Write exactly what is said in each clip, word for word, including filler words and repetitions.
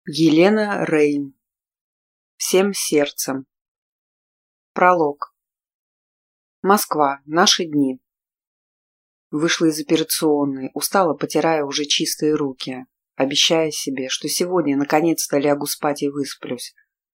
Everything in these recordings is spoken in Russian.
Елена Рейн. Всем сердцем. Пролог. Москва. Наши дни. Вышла из операционной, устало потирая уже чистые руки, обещая себе, что сегодня наконец-то лягу спать и высплюсь.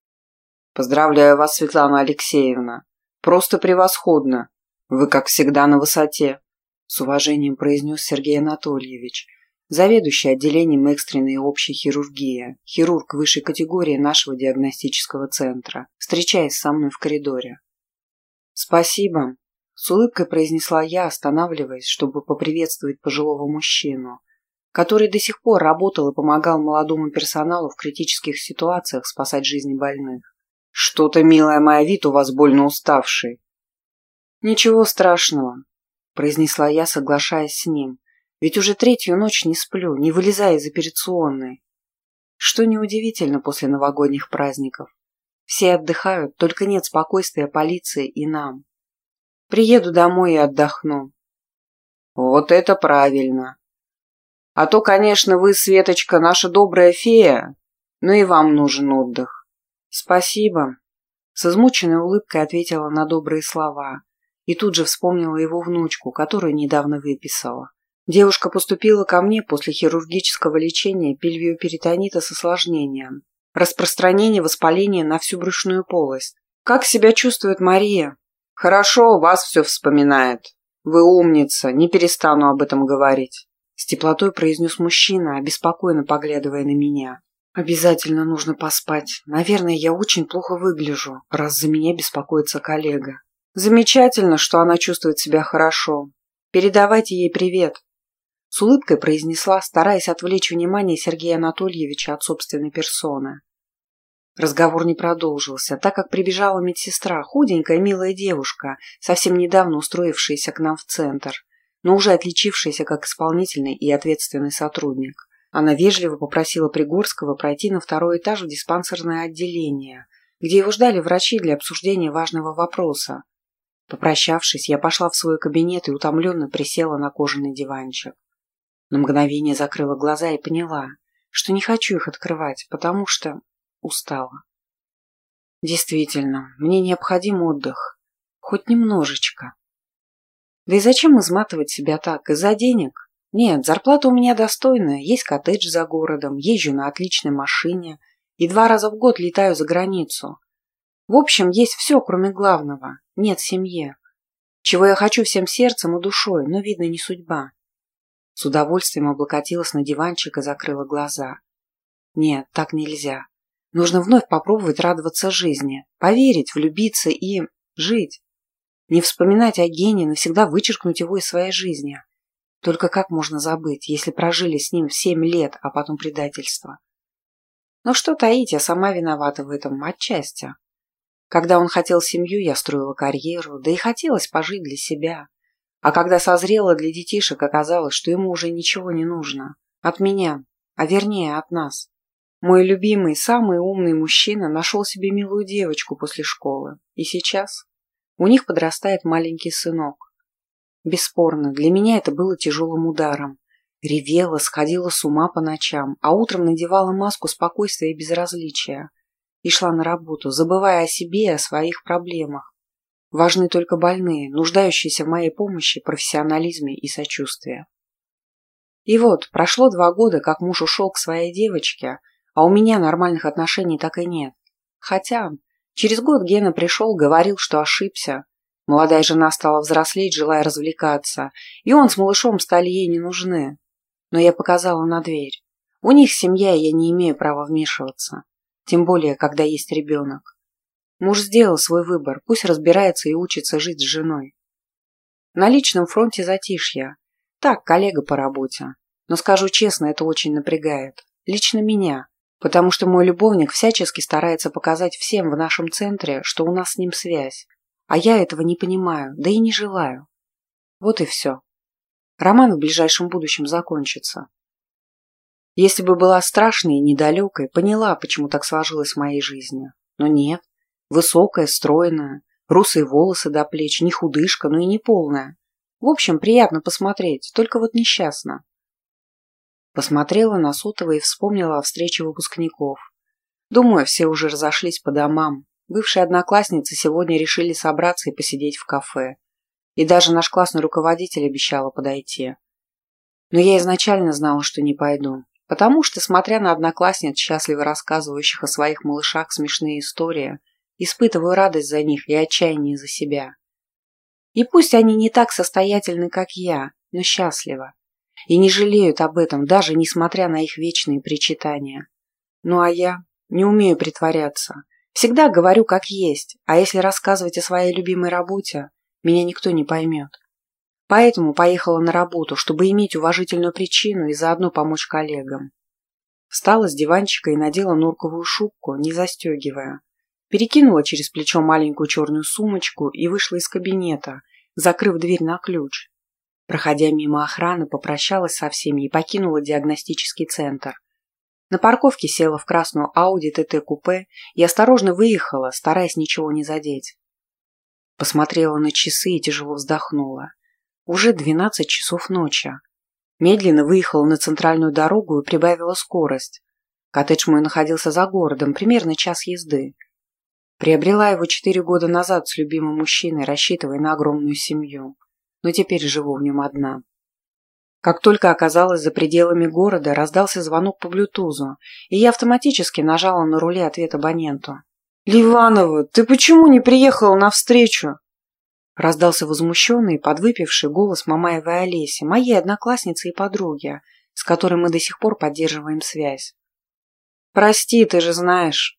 Поздравляю вас, Светлана Алексеевна. Просто превосходно. Вы, как всегда, на высоте, с уважением произнес Сергей Анатольевич, заведующий отделением экстренной и общей хирургии, хирург высшей категории нашего диагностического центра, встречаясь со мной в коридоре. «Спасибо», — с улыбкой произнесла я, останавливаясь, чтобы поприветствовать пожилого мужчину, который до сих пор работал и помогал молодому персоналу в критических ситуациях спасать жизни больных. «Что-то, милая моя, вид у вас больно уставший». «Ничего страшного», — произнесла я, соглашаясь с ним. Ведь уже третью ночь не сплю, не вылезая из операционной. Что неудивительно после новогодних праздников. Все отдыхают, только нет спокойствия полиции и нам. Приеду домой и отдохну. Вот это правильно. А то, конечно, вы, Светочка, наша добрая фея, но и вам нужен отдых. Спасибо. С измученной улыбкой ответила на добрые слова и тут же вспомнила его внучку, которую недавно выписала. Девушка поступила ко мне после хирургического лечения пельвиоперитонита с осложнением. Распространение воспаления на всю брюшную полость. Как себя чувствует Мария? Хорошо, вас все вспоминает. Вы умница, не перестану об этом говорить. С теплотой произнес мужчина, обеспокоенно поглядывая на меня. Обязательно нужно поспать. Наверное, я очень плохо выгляжу, раз за меня беспокоится коллега. Замечательно, что она чувствует себя хорошо. Передавайте ей привет. С улыбкой произнесла, стараясь отвлечь внимание Сергея Анатольевича от собственной персоны. Разговор не продолжился, так как прибежала медсестра, худенькая милая девушка, совсем недавно устроившаяся к нам в центр, но уже отличившаяся как исполнительный и ответственный сотрудник. Она вежливо попросила Пригорского пройти на второй этаж в диспансерное отделение, где его ждали врачи для обсуждения важного вопроса. Попрощавшись, я пошла в свой кабинет и утомленно присела на кожаный диванчик. На мгновение закрыла глаза и поняла, что не хочу их открывать, потому что устала. Действительно, мне необходим отдых. Хоть немножечко. Да и зачем изматывать себя так? Из-за денег? Нет, зарплата у меня достойная, есть коттедж за городом, езжу на отличной машине и два раза в год летаю за границу. В общем, есть все, кроме главного. Нет семьи. Чего я хочу всем сердцем и душой, но, видно, не судьба. С удовольствием облокотилась на диванчик и закрыла глаза. Нет, так нельзя. Нужно вновь попробовать радоваться жизни, поверить, влюбиться и жить. Не вспоминать о Гене, навсегда вычеркнуть его из своей жизни. Только как можно забыть, если прожили с ним семь лет, а потом предательство? Но что таить, я сама виновата в этом отчасти. Когда он хотел семью, я строила карьеру, да и хотелось пожить для себя. А когда созрела для детишек, оказалось, что ему уже ничего не нужно. От меня, а вернее от нас. Мой любимый, самый умный мужчина нашел себе милую девочку после школы. И сейчас у них подрастает маленький сынок. Бесспорно, для меня это было тяжелым ударом. Ревела, сходила с ума по ночам, а утром надевала маску спокойствия и безразличия. И шла на работу, забывая о себе и о своих проблемах. Важны только больные, нуждающиеся в моей помощи, профессионализме и сочувствии. И вот, прошло два года, как муж ушел к своей девочке, а у меня нормальных отношений так и нет. Хотя, через год Гена пришел, говорил, что ошибся. Молодая жена стала взрослеть, желая развлекаться, и он с малышом стали ей не нужны. Но я показала на дверь. У них семья, и я не имею права вмешиваться. Тем более, когда есть ребенок. Муж сделал свой выбор, пусть разбирается и учится жить с женой. На личном фронте затишье. Так, коллега по работе. Но скажу честно, это очень напрягает. Лично меня. Потому что мой любовник всячески старается показать всем в нашем центре, что у нас с ним связь. А я этого не понимаю, да и не желаю. Вот и все. Роман в ближайшем будущем закончится. Если бы была страшной и недалекой, поняла, почему так сложилось в моей жизни. Но нет. Высокая, стройная, русые волосы до плеч, не худышка, но и не полная. В общем, приятно посмотреть, только вот несчастна. Посмотрела на сотовый и вспомнила о встрече выпускников. Думаю, все уже разошлись по домам. Бывшие одноклассницы сегодня решили собраться и посидеть в кафе. И даже наш классный руководитель обещала подойти. Но я изначально знала, что не пойду. Потому что, смотря на одноклассниц, счастливо рассказывающих о своих малышах смешные истории, испытываю радость за них и отчаяние за себя. И пусть они не так состоятельны, как я, но счастливы. И не жалеют об этом, даже несмотря на их вечные причитания. Ну а я не умею притворяться. Всегда говорю как есть, а если рассказывать о своей любимой работе, меня никто не поймет. Поэтому поехала на работу, чтобы иметь уважительную причину и заодно помочь коллегам. Встала с диванчика и надела норковую шубку, не застегивая. Перекинула через плечо маленькую черную сумочку и вышла из кабинета, закрыв дверь на ключ. Проходя мимо охраны, попрощалась со всеми и покинула диагностический центр. На парковке села в красную Ауди тэ тэ-купе и осторожно выехала, стараясь ничего не задеть. Посмотрела на часы и тяжело вздохнула. Уже двенадцать часов ночи. Медленно выехала на центральную дорогу и прибавила скорость. Коттедж мой находился за городом, примерно час езды. Приобрела его четыре года назад с любимым мужчиной, рассчитывая на огромную семью. Но теперь живу в нем одна. Как только оказалась за пределами города, раздался звонок по блютузу, и я автоматически нажала на руле ответ абоненту. «Ливанова, ты почему не приехала навстречу?» Раздался возмущенный, подвыпивший голос Мамаевой Олеси, моей одноклассницы и подруги, с которой мы до сих пор поддерживаем связь. «Прости, ты же знаешь,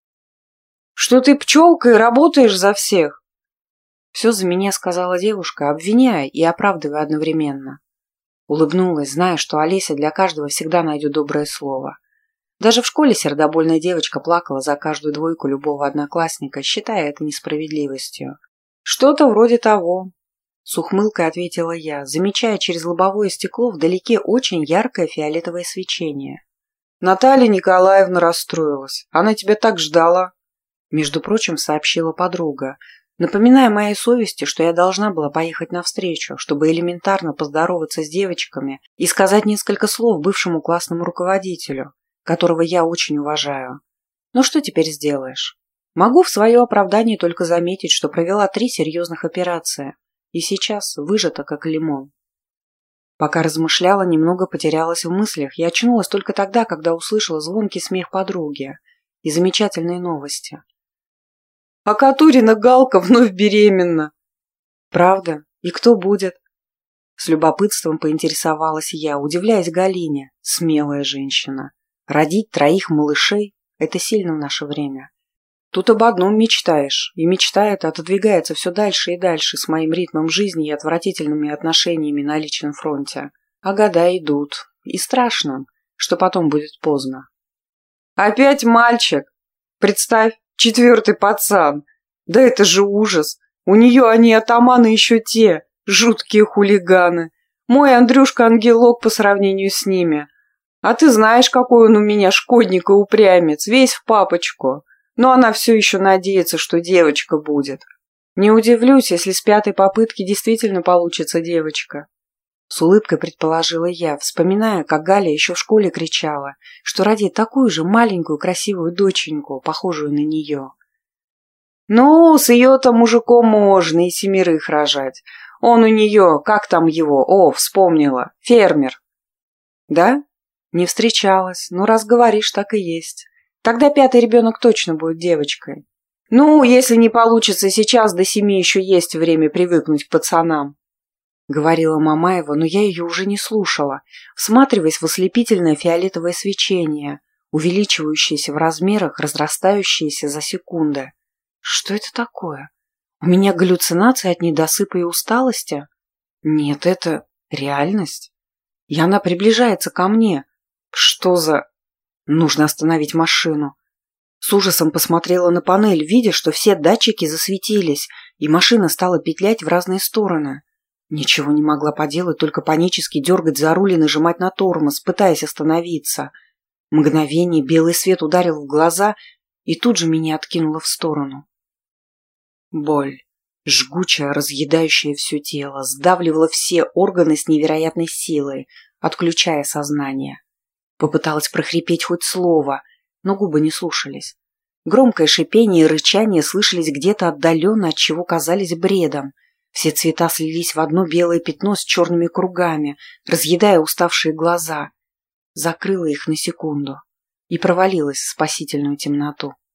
что ты пчелка и работаешь за всех!» Все за меня сказала девушка, обвиняя и оправдывая одновременно. Улыбнулась, зная, что Олеся для каждого всегда найдет доброе слово. Даже в школе сердобольная девочка плакала за каждую двойку любого одноклассника, считая это несправедливостью. «Что-то вроде того», — с ухмылкой ответила я, замечая через лобовое стекло вдалеке очень яркое фиолетовое свечение. «Наталья Николаевна расстроилась. Она тебя так ждала», — между прочим, сообщила подруга, напоминая моей совести, что я должна была поехать навстречу, чтобы элементарно поздороваться с девочками и сказать несколько слов бывшему классному руководителю, которого я очень уважаю. Но что теперь сделаешь? Могу в свое оправдание только заметить, что провела три серьезных операции, и сейчас выжата как лимон. Пока размышляла, немного потерялась в мыслях, я очнулась только тогда, когда услышала звонкий смех подруги и замечательные новости. «А Катурина Галка вновь беременна!» «Правда? И кто будет?» С любопытством поинтересовалась я, удивляясь Галине. Смелая женщина. Родить троих малышей – это сильно в наше время. Тут об одном мечтаешь, и мечта эта отодвигается все дальше и дальше с моим ритмом жизни и отвратительными отношениями на личном фронте. А года идут, и страшно, что потом будет поздно. «Опять мальчик! Представь, четвертый пацан! Да это же ужас! У нее они атаманы еще те, жуткие хулиганы! Мой Андрюшка-ангелок по сравнению с ними! А ты знаешь, какой он у меня шкодник и упрямец, весь в папочку! Но она все еще надеется, что девочка будет. Не удивлюсь, если с пятой попытки действительно получится девочка». С улыбкой предположила я, вспоминая, как Галя еще в школе кричала, что родит такую же маленькую красивую доченьку, похожую на нее. «Ну, с ее-то мужиком можно и семерых рожать. Он у нее, как там его, о, вспомнила, фермер». «Да? Не встречалась, но раз говоришь, так и есть. Тогда пятый ребенок точно будет девочкой. Ну, если не получится сейчас, до семи еще есть время привыкнуть к пацанам», — говорила Мамаева, но я ее уже не слушала, всматриваясь в ослепительное фиолетовое свечение, увеличивающееся в размерах, разрастающееся за секунды. Что это такое? У меня галлюцинации от недосыпа и усталости? Нет, это реальность. И она приближается ко мне. Что за... Нужно остановить машину. С ужасом посмотрела на панель, видя, что все датчики засветились, и машина стала петлять в разные стороны. Ничего не могла поделать, только панически дергать за руль и нажимать на тормоз, пытаясь остановиться. Мгновение белый свет ударил в глаза, и тут же меня откинуло в сторону. Боль, жгучая, разъедающая все тело, сдавливала все органы с невероятной силой, отключая сознание. Попыталась прохрипеть хоть слово, но губы не слушались. Громкое шипение и рычание слышались где-то отдаленно, отчего казались бредом. Все цвета слились в одно белое пятно с черными кругами, разъедая уставшие глаза. Закрыла их на секунду и провалилась в спасительную темноту.